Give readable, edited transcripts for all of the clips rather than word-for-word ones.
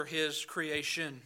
his creation.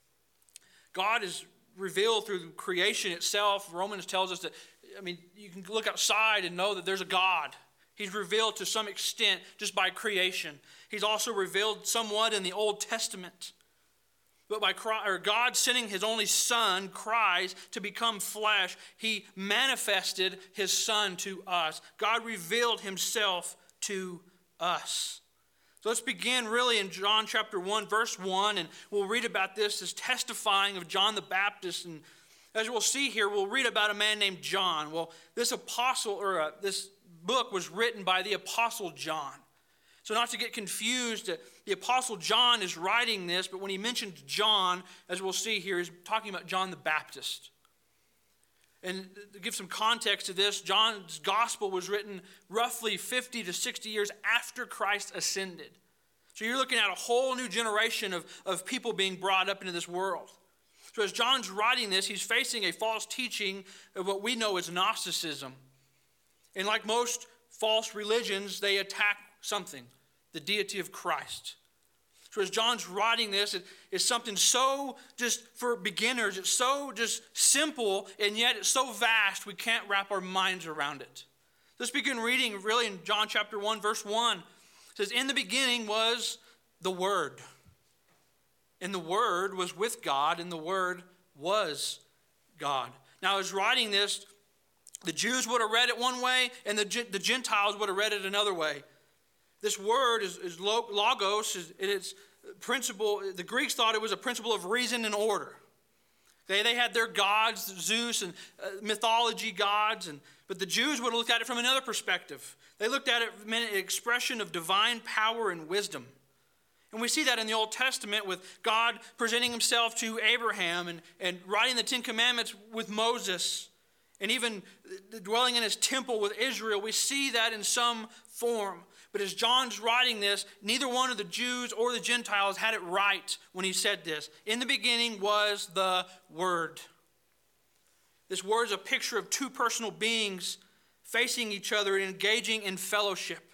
God is revealed through creation itself. Romans tells us that, you can look outside and know that there's a God. He's revealed to some extent just by creation. He's also revealed somewhat in the Old Testament. But by God sending his only Son, Christ, to become flesh, he manifested his Son to us. God revealed himself to us. So let's begin really in John chapter 1, verse 1, and we'll read about this as testifying of John the Baptist. And as we'll see here, we'll read about a man named John. Well, this book was written by the Apostle John. So not to get confused, the Apostle John is writing this, but when he mentions John, as we'll see here, he's talking about John the Baptist. And to give some context to this, John's gospel was written roughly 50 to 60 years after Christ ascended. So you're looking at a whole new generation of people being brought up into this world. So as John's writing this, he's facing a false teaching of what we know as Gnosticism. And like most false religions, they attack something, the deity of Christ. So as John's writing this, it's something so just for beginners, it's so just simple, and yet it's so vast we can't wrap our minds around it. Let's begin reading really in John chapter 1, verse 1. It says, "In the beginning was the Word, and the Word was with God, and the Word was God." Now as writing this, the Jews would have read it one way, and the Gentiles would have read it another way. This word is logos. It's principle. The Greeks thought it was a principle of reason and order. They had their gods, Zeus and mythology gods, but the Jews would have looked at it from another perspective. They looked at it as an expression of divine power and wisdom. And we see that in the Old Testament with God presenting himself to Abraham and writing the Ten Commandments with Moses, and even dwelling in his temple with Israel. We see that in some form. But as John's writing this, neither one of the Jews or the Gentiles had it right when he said this. In the beginning was the Word. This word is a picture of two personal beings facing each other and engaging in fellowship.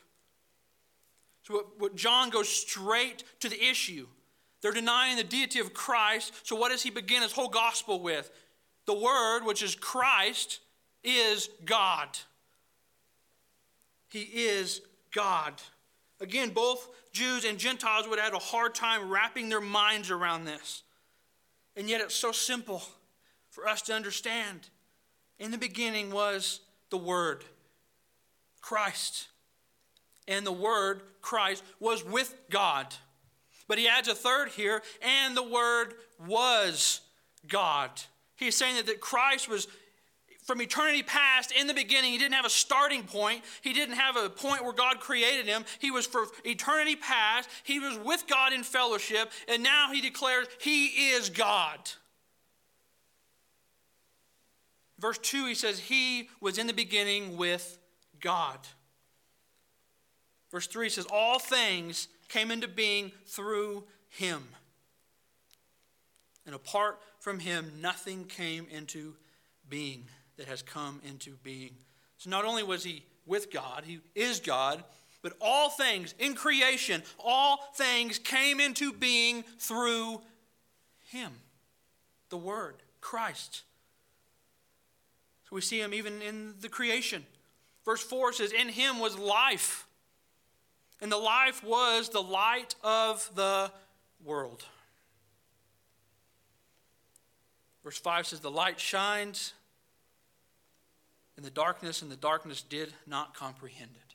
So what John goes straight to the issue. They're denying the deity of Christ. So what does he begin his whole gospel with? The Word, which is Christ, is God. He is God. Again, both Jews and Gentiles would have had a hard time wrapping their minds around this. And yet it's so simple for us to understand. In the beginning was the Word, Christ. And the Word, Christ, was with God. But he adds a third here, and the Word was God. He's saying that Christ was from eternity past, in the beginning. He didn't have a starting point. He didn't have a point where God created him. He was for eternity past. He was with God in fellowship. And now he declares he is God. Verse 2, he says, he was in the beginning with God. Verse 3 says, all things came into being through him. And apart from him, nothing came into being that has come into being. So not only was he with God, he is God, but all things in creation, all things came into being through him, the Word, Christ. So we see him even in the creation. Verse 4 says, in him was life, and the life was the light of the world. Verse 5 says, the light shines in the darkness, and the darkness did not comprehend it.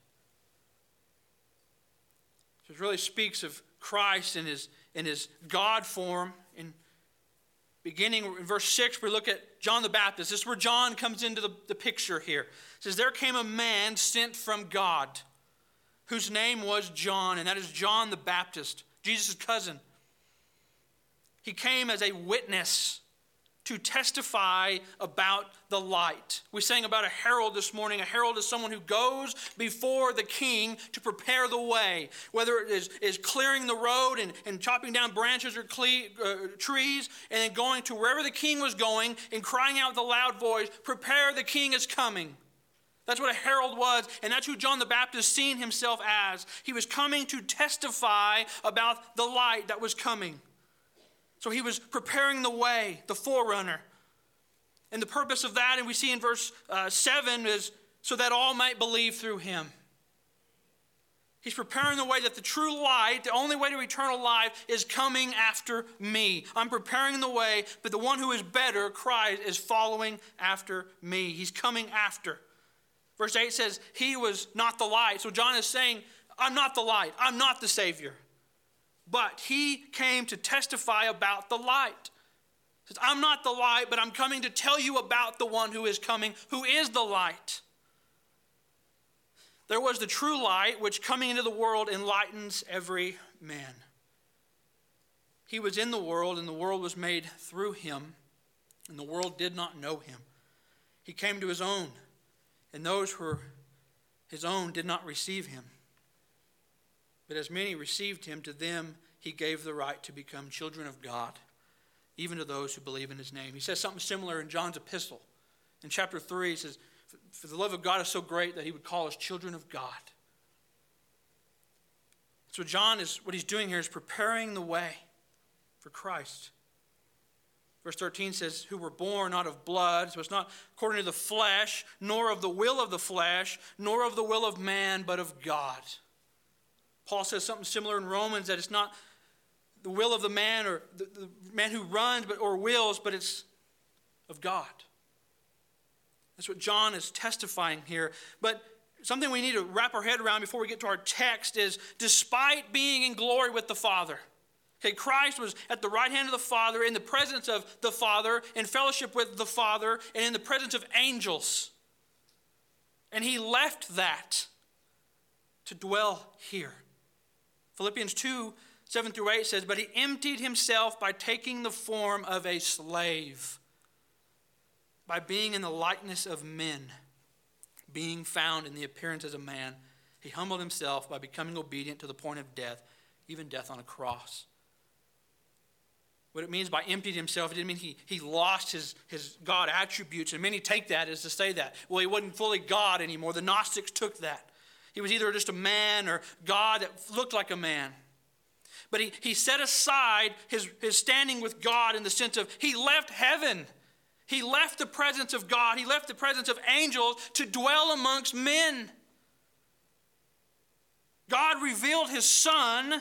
So it really speaks of Christ in his God form. Beginning in verse 6, we look at John the Baptist. This is where John comes into the picture here. It says, there came a man sent from God, whose name was John, and that is John the Baptist, Jesus' cousin. He came as a witness to testify about the light. We sang about a herald this morning. A herald is someone who goes before the king to prepare the way, whether it is clearing the road and chopping down branches or trees, and then going to wherever the king was going and crying out with a loud voice, prepare, the king is coming. That's what a herald was, and that's who John the Baptist seen himself as. He was coming to testify about the light that was coming. So he was preparing the way, the forerunner. And the purpose of that, and we see in verse 7, is so that all might believe through him. He's preparing the way that the true light, the only way to eternal life, is coming after me. I'm preparing the way, but the one who is better, Christ, is following after me. He's coming after. Verse 8 says, he was not the light. So John is saying, I'm not the light. I'm not the Savior. But he came to testify about the light. He says, I'm not the light, but I'm coming to tell you about the one who is coming, who is the light. There was the true light, which coming into the world enlightens every man. He was in the world, and the world was made through him, and the world did not know him. He came to his own, and those who were his own did not receive him. But as many received him, to them he gave the right to become children of God, even to those who believe in his name. He says something similar in John's epistle. In chapter 3, he says, for the love of God is so great that he would call us children of God. So John what he's doing here is preparing the way for Christ. Verse 13 says, who were born not of blood, so it's not according to the flesh, nor of the will of the flesh, nor of the will of man, but of God. Paul says something similar in Romans, that it's not the will of the man or the man who runs or wills, but it's of God. That's what John is testifying here. But something we need to wrap our head around before we get to our text is, despite being in glory with the Father, okay, Christ was at the right hand of the Father, in the presence of the Father, in fellowship with the Father, and in the presence of angels. And he left that to dwell here. Philippians 2, 7-8 says, but he emptied himself by taking the form of a slave, by being in the likeness of men, being found in the appearance as a man. He humbled himself by becoming obedient to the point of death, even death on a cross. What it means by emptied himself, it didn't mean he lost his God attributes. And many take that as to say that. Well, he wasn't fully God anymore. The Gnostics took that. He was either just a man or God that looked like a man. But he set aside his standing with God in the sense of he left heaven. He left the presence of God. He left the presence of angels to dwell amongst men. God revealed his Son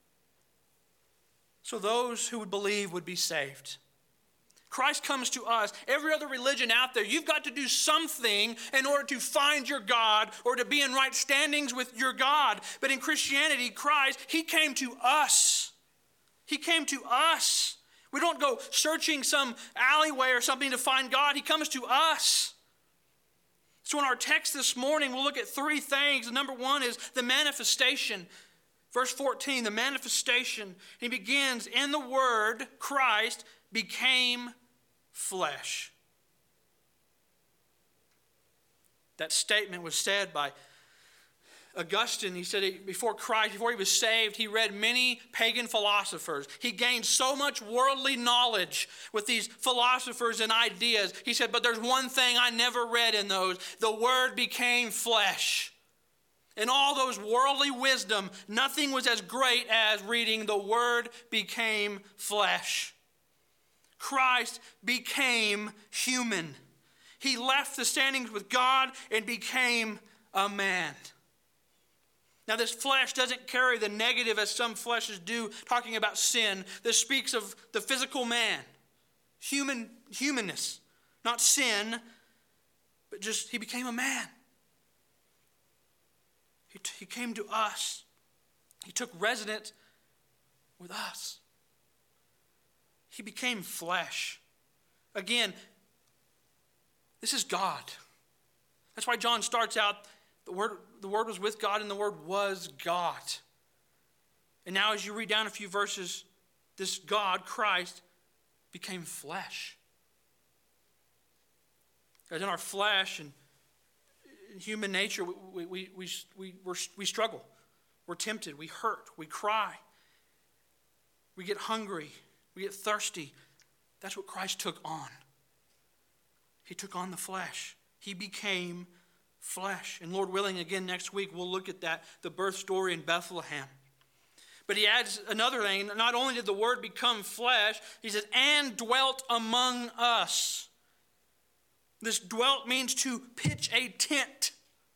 so those who would believe would be saved. Christ comes to us. Every other religion out there, you've got to do something in order to find your God or to be in right standings with your God. But in Christianity, Christ, he came to us. He came to us. We don't go searching some alleyway or something to find God. He comes to us. So in our text this morning, we'll look at three things. Number one is the manifestation. Verse 14, the manifestation. He begins, in the Word, Christ became flesh. That statement was said by Augustine. He said before Christ, before he was saved, he read many pagan philosophers. He gained so much worldly knowledge with these philosophers and ideas. He said, but there's one thing I never read in those. The Word became flesh. In all those worldly wisdom, nothing was as great as reading the Word became flesh. Christ became human. He left the standings with God and became a man. Now, this flesh doesn't carry the negative as some fleshes do, talking about sin. This speaks of the physical man, humanness, not sin, but just he became a man. He came to us. He took residence with us. He became flesh. Again, this is God. That's why John starts out, the Word was with God and the Word was God. And now as you read down a few verses, this God, Christ, became flesh. As in our flesh and human nature, we struggle. We're tempted. We hurt. We cry. We get hungry. We get thirsty. That's what Christ took on. He took on the flesh. He became flesh. And Lord willing, again next week, we'll look at that, the birth story in Bethlehem. But he adds another thing. Not only did the Word become flesh, he says, and dwelt among us. This dwelt means to pitch a tent,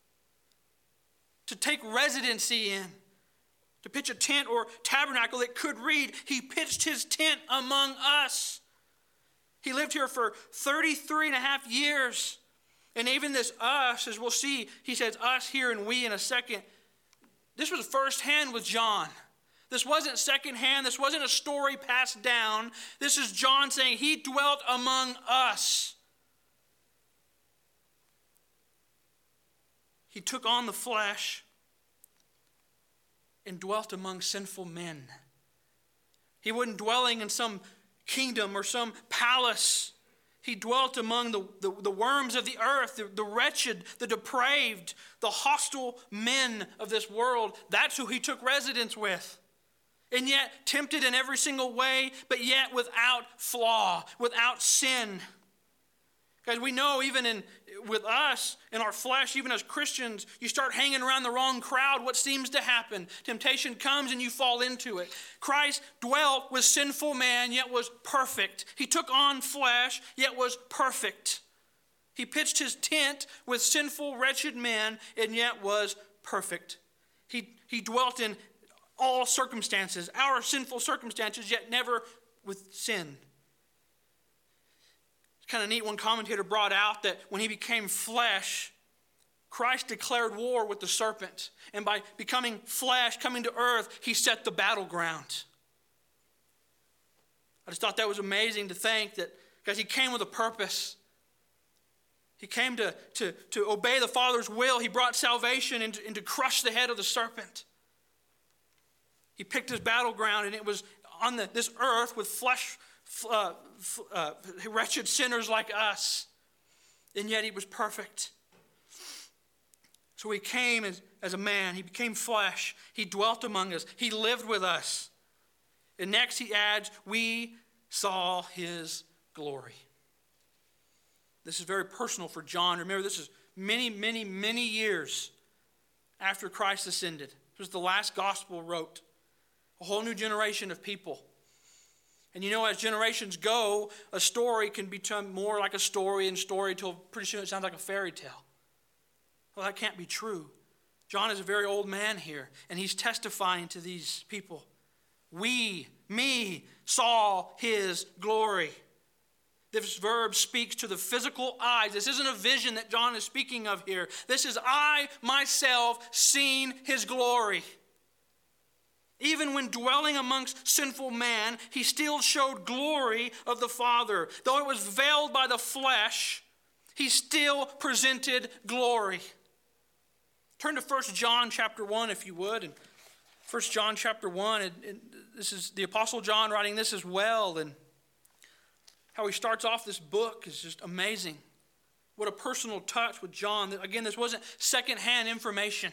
to take residency in, to pitch a tent or tabernacle. That could read, he pitched his tent among us. He lived here for 33 and a half years. And even this us, as we'll see, he says us here and we in a second. This was firsthand with John. This wasn't secondhand. This wasn't a story passed down. This is John saying he dwelt among us. He took on the flesh and dwelt among sinful men. He wasn't dwelling in some kingdom or some palace. He dwelt among the worms of the earth, the wretched, the depraved, the hostile men of this world. That's who he took residence with. And yet tempted in every single way, but yet without flaw, without sin. Guys, we know even with us, in our flesh, even as Christians, you start hanging around the wrong crowd, what seems to happen? Temptation comes and you fall into it. Christ dwelt with sinful man, yet was perfect. He took on flesh, yet was perfect. He pitched his tent with sinful, wretched men, and yet was perfect. He dwelt in all circumstances, our sinful circumstances, yet never with sin. It's kind of neat. One commentator brought out that when he became flesh, Christ declared war with the serpent. And by becoming flesh, coming to earth, he set the battleground. I just thought that was amazing to think that, because he came with a purpose. He came to obey the Father's will. He brought salvation and to crush the head of the serpent. He picked his battleground, and it was on this earth with flesh, wretched sinners like us. And yet he was perfect. So he came as a man. He became flesh. He dwelt among us. He lived with us. And next he adds, we saw his glory. This is very personal for John. Remember, this is many, many, many years after Christ ascended. It was the last gospel wrote. A whole new generation of people. And you know, as generations go, a story can become more like a story and story till pretty soon it sounds like a fairy tale. Well, that can't be true. John is a very old man here, and he's testifying to these people. We saw his glory. This verb speaks to the physical eyes. This isn't a vision that John is speaking of here. This is I myself seen his glory. Even when dwelling amongst sinful man, he still showed glory of the Father. Though it was veiled by the flesh, he still presented glory. Turn to 1 John chapter 1, if you would. And 1 John chapter 1, and this is the Apostle John writing this as well. And how he starts off this book is just amazing. What a personal touch with John. Again, this wasn't secondhand information.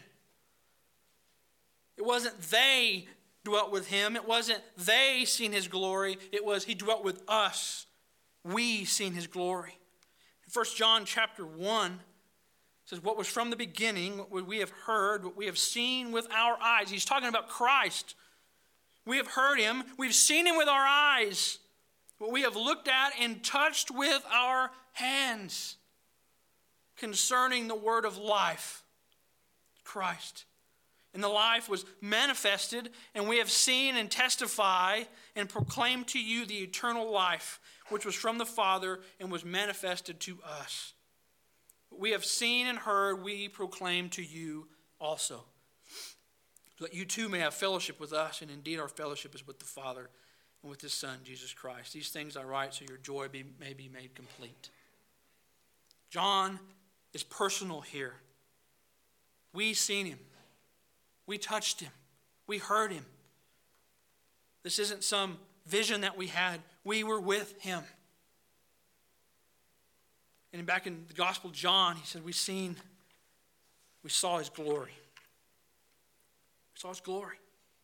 It wasn't they dwelt with him. It wasn't they seen his glory. It was he dwelt with us. We seen his glory. In 1 John chapter 1, it says, what was from the beginning, what we have heard, what we have seen with our eyes. He's talking about Christ. We have heard him. We've seen him with our eyes. What we have looked at and touched with our hands concerning the word of life, Christ. And the life was manifested, and we have seen and testify and proclaim to you the eternal life, which was from the Father and was manifested to us. What we have seen and heard, we proclaim to you also, so that you too may have fellowship with us, and indeed our fellowship is with the Father and with his Son, Jesus Christ. These things I write so your joy may be made complete. John is personal here. We seen him. We touched him. We heard him. This isn't some vision that we had. We were with him. And back in the Gospel of John, he said, we saw his glory. We saw his glory.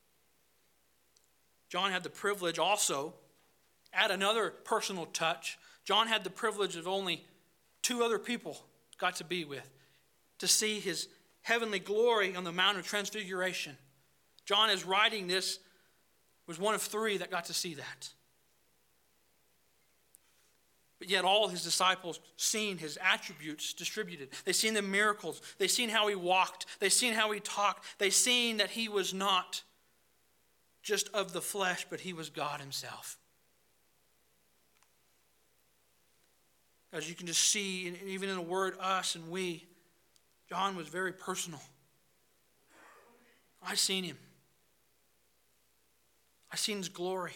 John had the privilege also, add another personal touch. John had the privilege of only two other people got to be with, to see his heavenly glory on the Mount of Transfiguration. John is writing this was one of three that got to see that. But yet all his disciples seen his attributes distributed. They seen the miracles. They seen how he walked. They seen how he talked. They seen that he was not just of the flesh, but he was God himself. As you can just see, even in the word us and we, John was very personal. I seen him. I seen his glory.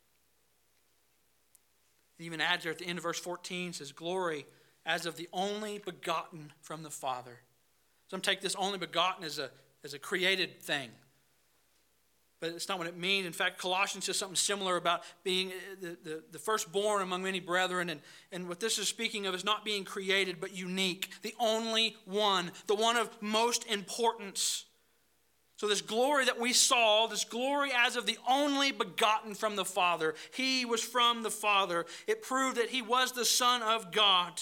It even adds there at the end of verse 14, says, glory as of the only begotten from the Father. Some take this only begotten as a created thing. But it's not what it means. In fact, Colossians says something similar about being the firstborn among many brethren. And what this is speaking of is not being created, but unique. The only one. The one of most importance. So this glory that we saw, this glory as of the only begotten from the Father. He was from the Father. It proved that he was the Son of God.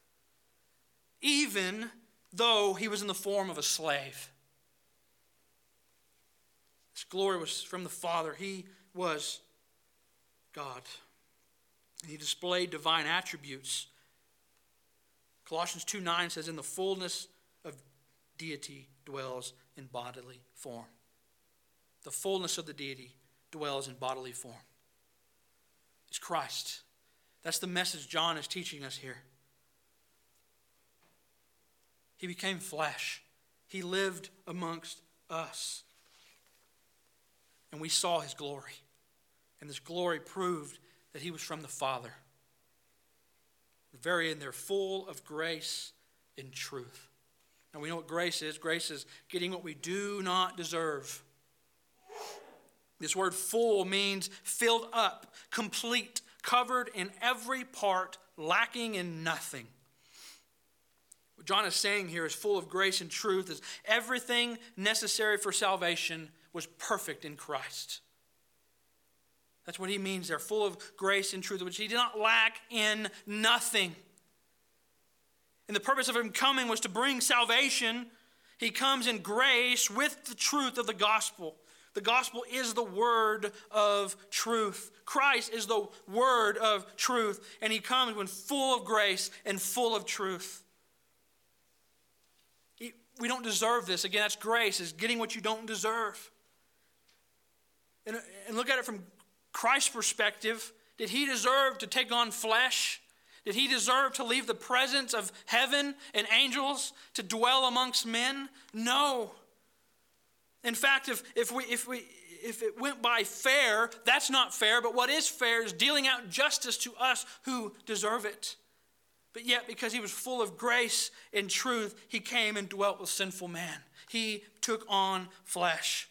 Even though he was in the form of a slave. His glory was from the Father. He was God. And he displayed divine attributes. Colossians 2:9 says, in the fullness of deity dwells in bodily form. The fullness of the deity dwells in bodily form. It's Christ. That's the message John is teaching us here. He became flesh. He lived amongst us. And we saw his glory. And this glory proved that he was from the Father. The very end, they're full of grace and truth. Now we know what grace is. Grace is getting what we do not deserve. This word full means filled up, complete, covered in every part, lacking in nothing. What John is saying here is full of grace and truth, is everything necessary for salvation was perfect in Christ. That's what he means there, full of grace and truth, which he did not lack in nothing. And the purpose of him coming was to bring salvation. He comes in grace with the truth of the gospel. The gospel is the word of truth. Christ is the word of truth. And he comes when full of grace and full of truth. We don't deserve this. Again, that's grace, is getting what you don't deserve. And look at it from Christ's perspective. Did he deserve to take on flesh? Did he deserve to leave the presence of heaven and angels to dwell amongst men? No. In fact, if it went by fair, that's not fair. But what is fair is dealing out justice to us who deserve it. But yet, because he was full of grace and truth, he came and dwelt with sinful man. He took on flesh.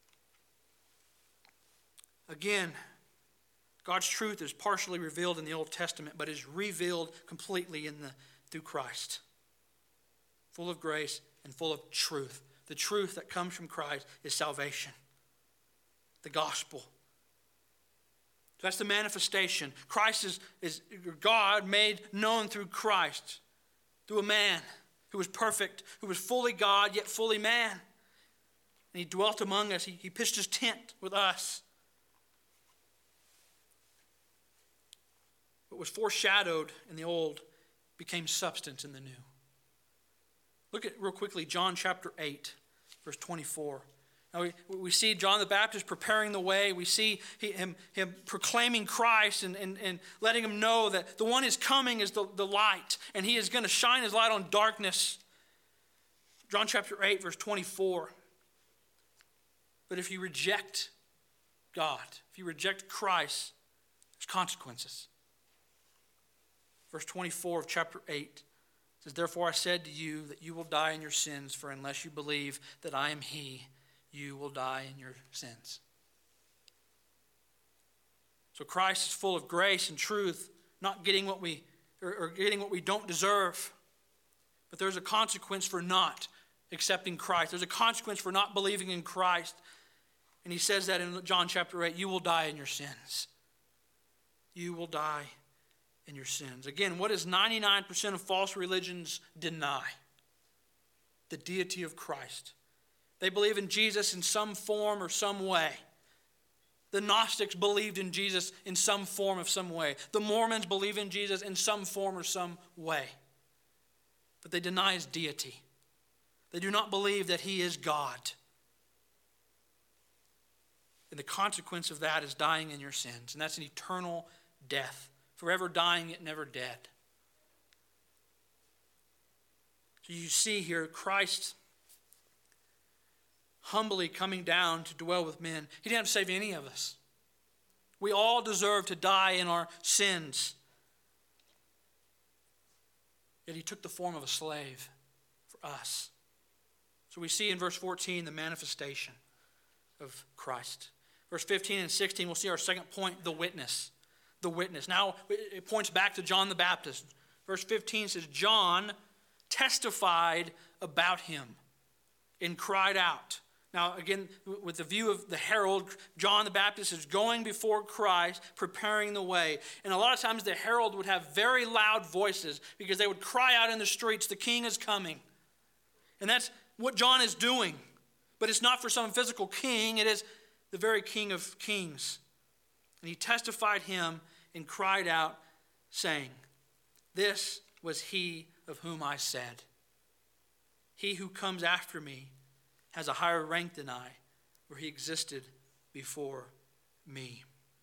Again, God's truth is partially revealed in the Old Testament, but is revealed completely through Christ. Full of grace and full of truth. The truth that comes from Christ is salvation. The gospel. So that's the manifestation. Christ is God made known through Christ. Through a man who was perfect, who was fully God, yet fully man. And he dwelt among us. He pitched his tent with us. What was foreshadowed in the old became substance in the new. Look at real quickly John chapter 8, verse 24. Now we see John the Baptist preparing the way. We see him proclaiming Christ and letting him know that the one who's coming is the light. And he is going to shine his light on darkness. John chapter 8, verse 24. But if you reject God, if you reject Christ, there's consequences. Verse 24 of chapter 8 says, therefore I said to you that you will die in your sins, for unless you believe that I am he, you will die in your sins. So Christ is full of grace and truth, not getting what we getting what we don't deserve. But there's a consequence for not accepting Christ. There's a consequence for not believing in Christ. And he says that in John chapter 8, you will die in your sins. You will die in your sins. Again, what does 99% of false religions deny? The deity of Christ. They believe in Jesus in some form or some way. The Gnostics believed in Jesus in some form of some way. The Mormons believe in Jesus in some form or some way. But they deny his deity. They do not believe that he is God. And the consequence of that is dying in your sins. And that's an eternal death. Forever dying yet never dead. So you see here Christ humbly coming down to dwell with men. He didn't have to save any of us. We all deserve to die in our sins. Yet he took the form of a slave for us. So we see in verse 14 the manifestation of Christ. Verse 15 and 16, we'll see our second point, the witness. The witness. Now it points back to John the Baptist. Verse 15 says, John testified about him and cried out. Now again, with the view of the herald, John the Baptist is going before Christ, preparing the way. And a lot of times the herald would have very loud voices because they would cry out in the streets, the king is coming. And that's what John is doing. But it's not for some physical king, it is the very King of Kings. And he testified him and cried out, saying, this was he of whom I said, he who comes after me has a higher rank than I, for he existed before me.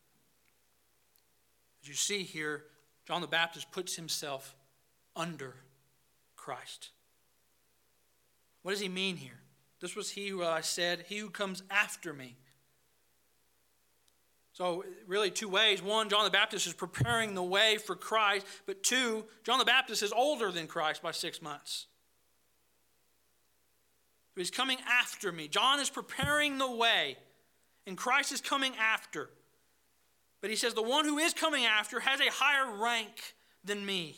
As you see here, John the Baptist puts himself under Christ. What does he mean here? This was he who I said, he who comes after me. So really two ways. One, John the Baptist is preparing the way for Christ. But two, John the Baptist is older than Christ by 6 months. So he's coming after me. John is preparing the way. And Christ is coming after. But he says the one who is coming after has a higher rank than me.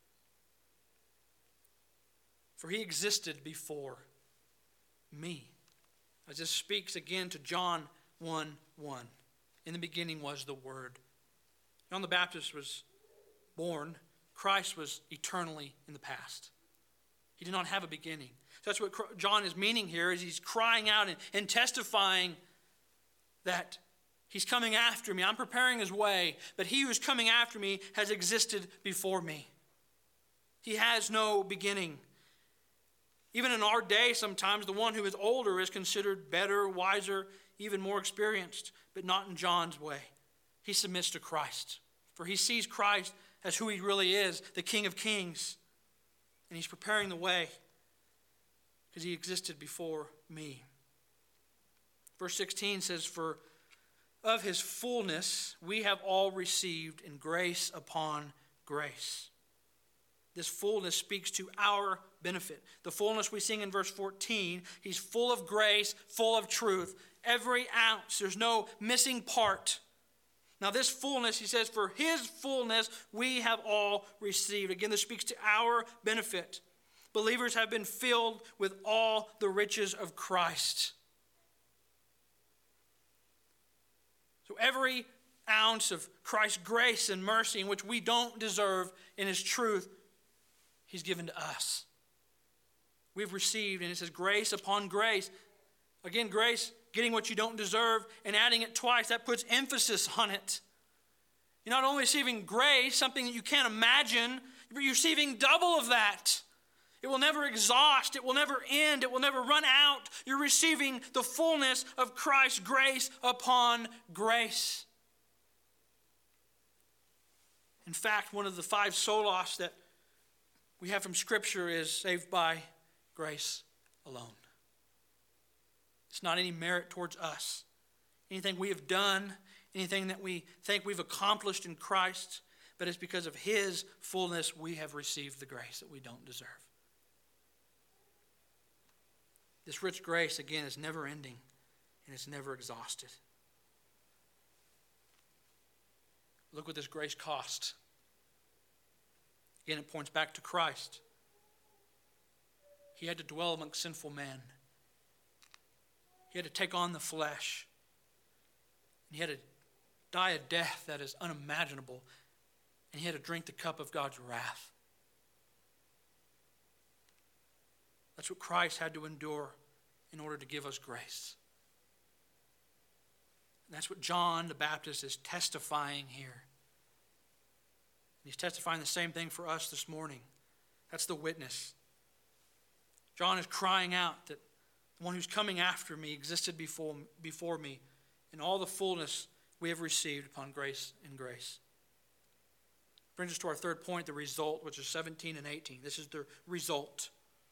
For he existed before me. As this speaks again to John 1:1. In the beginning was the Word. John the Baptist was born. Christ was eternally in the past. He did not have a beginning. So that's what John is meaning here, is he's crying out and testifying that he's coming after me. I'm preparing his way, but he who is coming after me has existed before me. He has no beginning. Even in our day, sometimes the one who is older is considered better, wiser, even more experienced, but not in John's way. He submits to Christ, for he sees Christ as who he really is, the King of Kings. And he's preparing the way because he existed before me. Verse 16 says, for of his fullness we have all received in grace upon grace. This fullness speaks to our benefit. The fullness we sing in verse 14, he's full of grace, full of truth. Every ounce, there's no missing part. Now this fullness, he says, for his fullness we have all received. Again, this speaks to our benefit. Believers have been filled with all the riches of Christ. So every ounce of Christ's grace and mercy in which we don't deserve in his truth, he's given to us. We've received, and it says grace upon grace. Again, grace, getting what you don't deserve and adding it twice, that puts emphasis on it. You're not only receiving grace, something that you can't imagine, but you're receiving double of that. It will never exhaust. It will never end. It will never run out. You're receiving the fullness of Christ's grace upon grace. In fact, one of the 5 solas that we have from Scripture is saved by grace alone. It's not any merit towards us. Anything we have done, anything that we think we've accomplished in Christ, but it's because of his fullness we have received the grace that we don't deserve. This rich grace, again, is never ending and it's never exhausted. Look what this grace cost. Again, it points back to Christ. He had to dwell among sinful men. He had to take on the flesh. And he had to die a death that is unimaginable. And he had to drink the cup of God's wrath. That's what Christ had to endure in order to give us grace. And that's what John the Baptist is testifying here. He's testifying the same thing for us this morning. That's the witness. John is crying out that the one who's coming after me existed before me in all the fullness we have received upon grace and grace. Brings us to our third point, the result, which is 17 and 18. This is the result.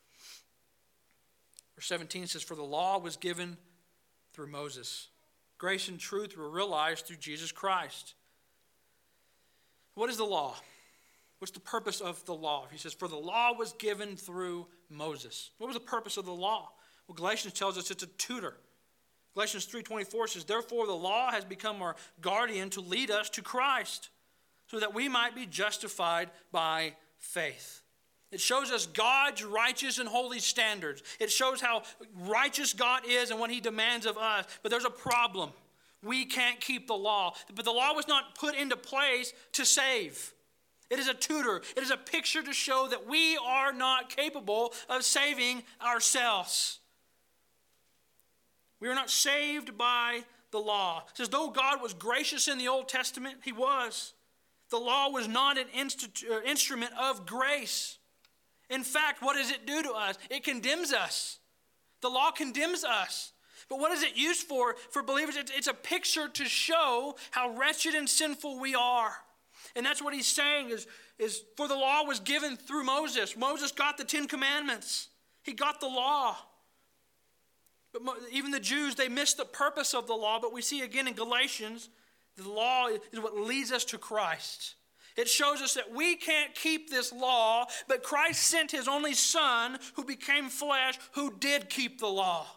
Verse 17 says, "For the law was given through Moses. Grace and truth were realized through Jesus Christ." What is the law? What's the purpose of the law? He says, "For the law was given through Moses." What was the purpose of the law? Well, Galatians tells us it's a tutor. Galatians 3:24 says, "Therefore the law has become our guardian to lead us to Christ, so that we might be justified by faith." It shows us God's righteous and holy standards. It shows how righteous God is and what he demands of us. But there's a problem. We can't keep the law. But the law was not put into place to save. It is a tutor. It is a picture to show that we are not capable of saving ourselves. We are not saved by the law. It says, though God was gracious in the Old Testament, he was. The law was not an instrument of grace. In fact, what does it do to us? It condemns us. The law condemns us. But what is it used for believers? It's a picture to show how wretched and sinful we are. And that's what he's saying is for the law was given through Moses. Moses got the 10 Commandments. He got the law. But even the Jews, they missed the purpose of the law. But we see again in Galatians, the law is what leads us to Christ. It shows us that we can't keep this law, but Christ sent his only Son who became flesh, who did keep the law.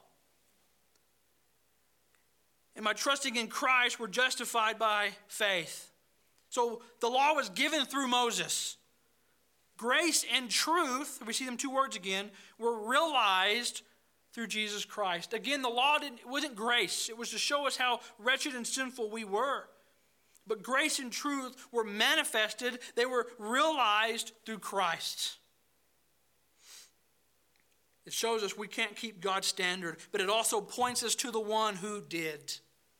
And by trusting in Christ, we're justified by faith. So the law was given through Moses. Grace and truth, we see them two words again, were realized through Jesus Christ. Again, the law wasn't grace. It was to show us how wretched and sinful we were. But grace and truth were manifested. They were realized through Christ. It shows us we can't keep God's standard, but it also points us to the one who did.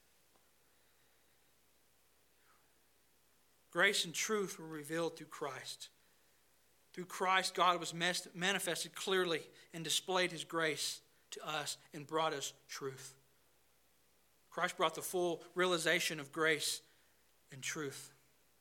Grace and truth were revealed through Christ. Through Christ, God was manifested clearly and displayed his grace to us and brought us truth. Christ brought the full realization of grace and truth.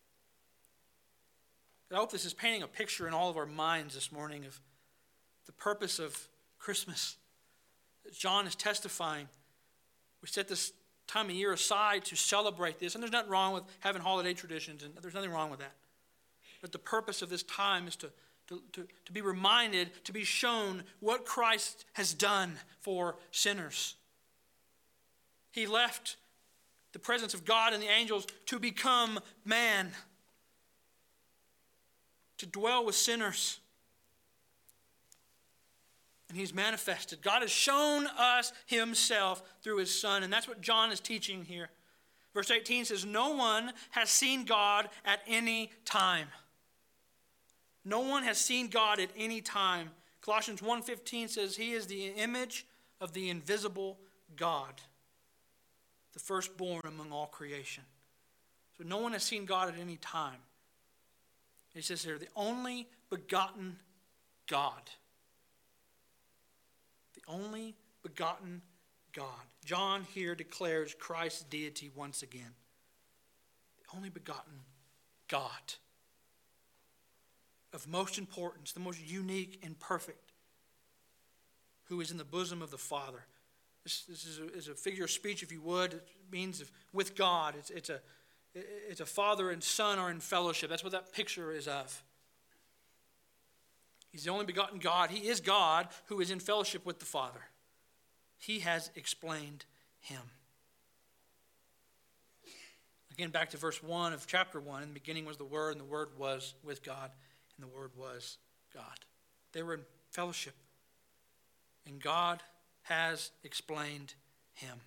I hope this is painting a picture in all of our minds this morning of the purpose of Christmas. John is testifying. We set this time of year aside to celebrate this, and there's nothing wrong with having holiday traditions, and there's nothing wrong with that. But the purpose of this time is to be reminded, to be shown what Christ has done for sinners. He left the presence of God and the angels to become man, to dwell with sinners. And he's manifested. God has shown us himself through his Son, and that's what John is teaching here. Verse 18 says, "No one has seen God at any time." No one has seen God at any time. Colossians 1:15 says, "He is the image of the invisible God, the firstborn among all creation." So no one has seen God at any time. He says here, the only begotten God. The only begotten God. John here declares Christ's deity once again. The only begotten God. Of most importance, the most unique and perfect, who is in the bosom of the Father. This is a figure of speech, if you would. It means with God. It's a father and son are in fellowship. That's what that picture is of. He's the only begotten God. He is God who is in fellowship with the Father. He has explained him. Again, back to verse 1 of chapter 1. In the beginning was the Word, and the Word was with God, and the Word was God. They were in fellowship. And God has explained him.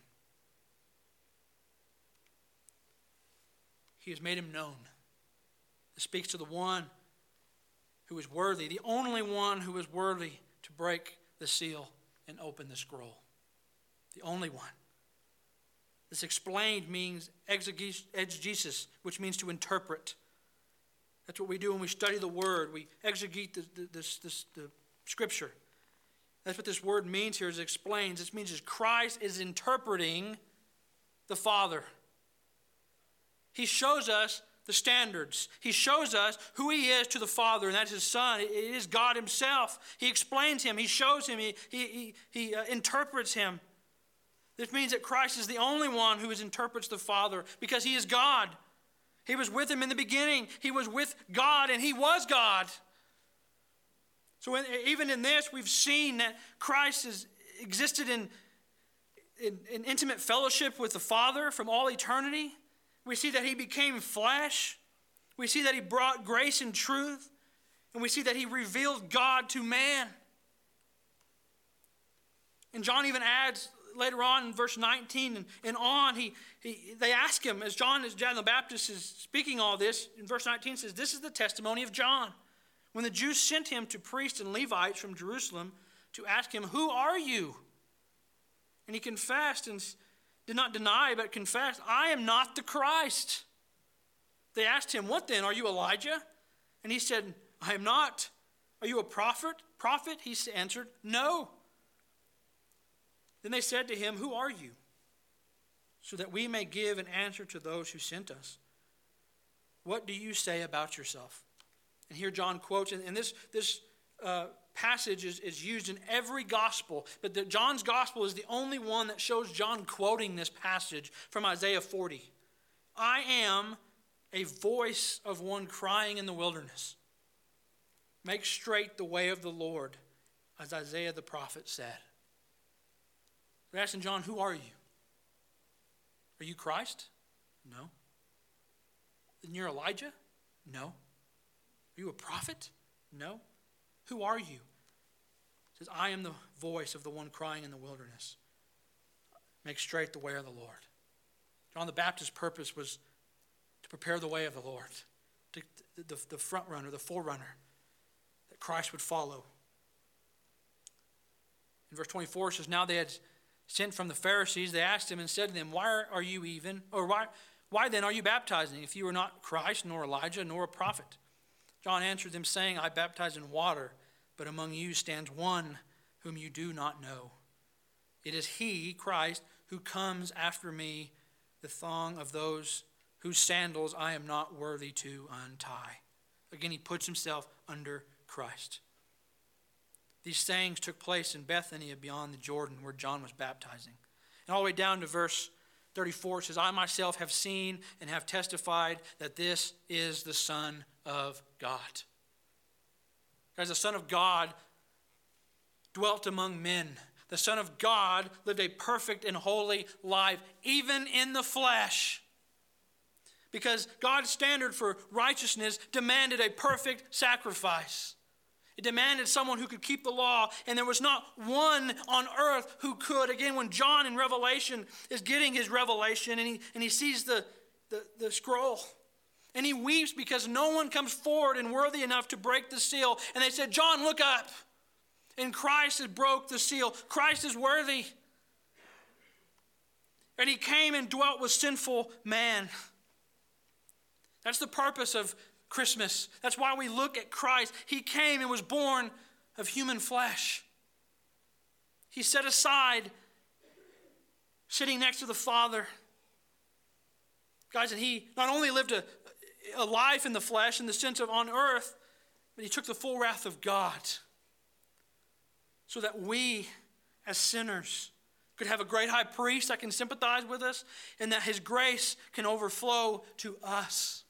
He has made him known. It speaks to the one who is worthy, the only one who is worthy to break the seal and open the scroll. The only one. This explained means exegesis, which means to interpret. That's what we do when we study the Word. We exegete the Scripture. That's what this word means here, is it explains. This means Christ is interpreting the Father. He shows us the standards. He shows us who he is to the Father, and that's his Son. It is God himself. He explains him. He shows him. He interprets him. This means that Christ is the only one who interprets the Father because he is God. He was with him in the beginning. He was with God, and he was God. So even in this, we've seen that Christ has existed in intimate fellowship with the Father from all eternity. We see that he became flesh. We see that he brought grace and truth. And we see that he revealed God to man. And John even adds later on in verse 19 and on, they ask him, as John the Baptist is speaking all this, in verse 19 says, "This is the testimony of John. When the Jews sent him to priests and Levites from Jerusalem to ask him, 'Who are you?' And he confessed and did not deny, but confessed, 'I am not the Christ.' They asked him, 'What then? Are you Elijah?' And he said, 'I am not.' 'Are you a prophet?' He answered, 'No.' Then they said to him, 'Who are you?' So that we may give an answer to those who sent us. 'What do you say about yourself?'" And here John quotes, and this passage is used in every gospel, but John's gospel is the only one that shows John quoting this passage from Isaiah 40. "I am a voice of one crying in the wilderness. Make straight the way of the Lord, as Isaiah the prophet said." They're asking John, "Who are you? Are you Christ?" "No." "Then you're Elijah?" "No." "Are you a prophet?" "No." "Who are you?" He says, "I am the voice of the one crying in the wilderness. Make straight the way of the Lord." John the Baptist's purpose was to prepare the way of the Lord, the front runner, the forerunner that Christ would follow. In verse 24 it says, "Now they had sent from the Pharisees. They asked him and said to them, 'Why then are you baptizing, if you are not Christ, nor Elijah, nor a prophet?' John answered them, saying, 'I baptize in water, but among you stands one whom you do not know. It is he, Christ, who comes after me, the thong of those whose sandals I am not worthy to untie.'" Again, he puts himself under Christ. These sayings took place in Bethany beyond the Jordan, where John was baptizing. And all the way down to verse 34, it says, "I myself have seen and have testified that this is the Son of God." Guys, the Son of God dwelt among men. The Son of God lived a perfect and holy life, even in the flesh. Because God's standard for righteousness demanded a perfect sacrifice. It demanded someone who could keep the law, and there was not one on earth who could. Again, when John in Revelation is getting his revelation, and he sees the scroll, and he weeps because no one comes forward and worthy enough to break the seal. And they said, "John, look up." And Christ has broke the seal. Christ is worthy. And he came and dwelt with sinful man. That's the purpose of Christmas. That's why we look at Christ. He came and was born of human flesh. He set aside, sitting next to the Father. Guys, and he not only lived a life in the flesh in the sense of on earth, but he took the full wrath of God so that we as sinners could have a great high priest that can sympathize with us, and that his grace can overflow to us.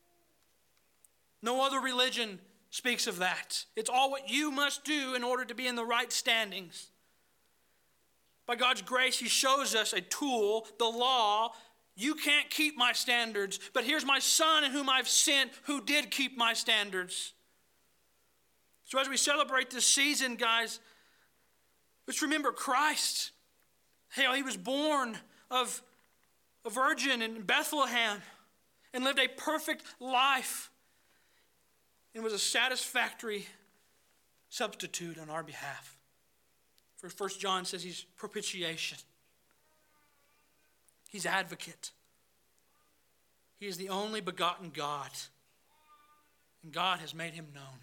No other religion speaks of that. It's all what you must do in order to be in the right standings. By God's grace, he shows us a tool, the law. You can't keep my standards, but here's my Son in whom I've sent, who did keep my standards. So as we celebrate this season, guys, let's remember Christ. Hey, he was born of a virgin in Bethlehem and lived a perfect life and was a satisfactory substitute on our behalf. For 1 John says he's propitiation. He's advocate. He is the only begotten God. And God has made him known.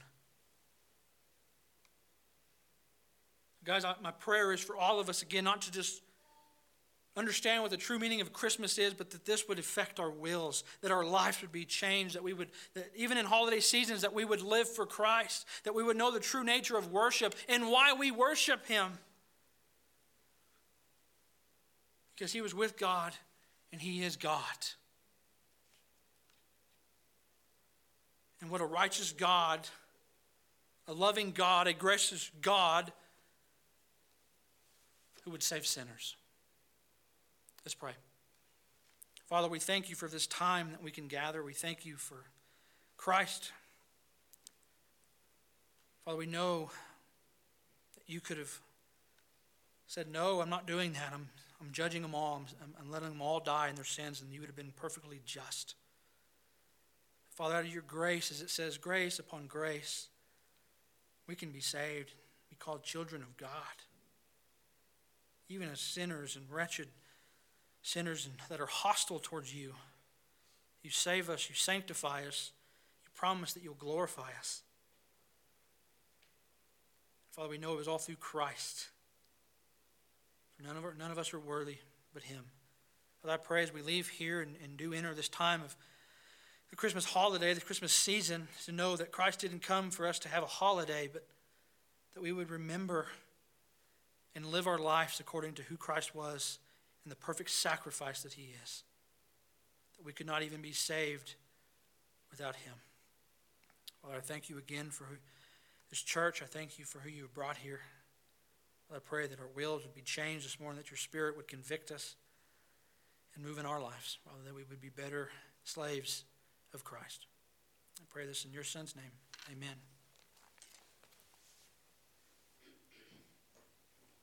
Guys, my prayer is for all of us, again, not to just understand what the true meaning of Christmas is, but that this would affect our wills, that our lives would be changed, that even in holiday seasons, that we would live for Christ, that we would know the true nature of worship and why we worship him. Because he was with God and he is God. And what a righteous God, a loving God, a gracious God who would save sinners. Let's pray. Father, we thank you for this time that we can gather. We thank you for Christ. Father, we know that you could have said, no, I'm not doing that. I'm judging them all. I'm letting them all die in their sins, and you would have been perfectly just. Father, out of your grace, as it says, grace upon grace, we can be saved, be called children of God. Even as sinners and wretched sinners that are hostile towards you, you save us, you sanctify us, you promise that you'll glorify us. Father, we know it was all through Christ. None of us are worthy but him. Father, I pray as we leave here and do enter this time of the Christmas holiday, the Christmas season, to know that Christ didn't come for us to have a holiday, but that we would remember and live our lives according to who Christ was and the perfect sacrifice that he is. That we could not even be saved without him. Father, I thank you again for this church. I thank you for who you have brought here. Father, I pray that our wills would be changed this morning, that your Spirit would convict us and move in our lives. Father, that we would be better slaves of Christ. I pray this in your Son's name. Amen.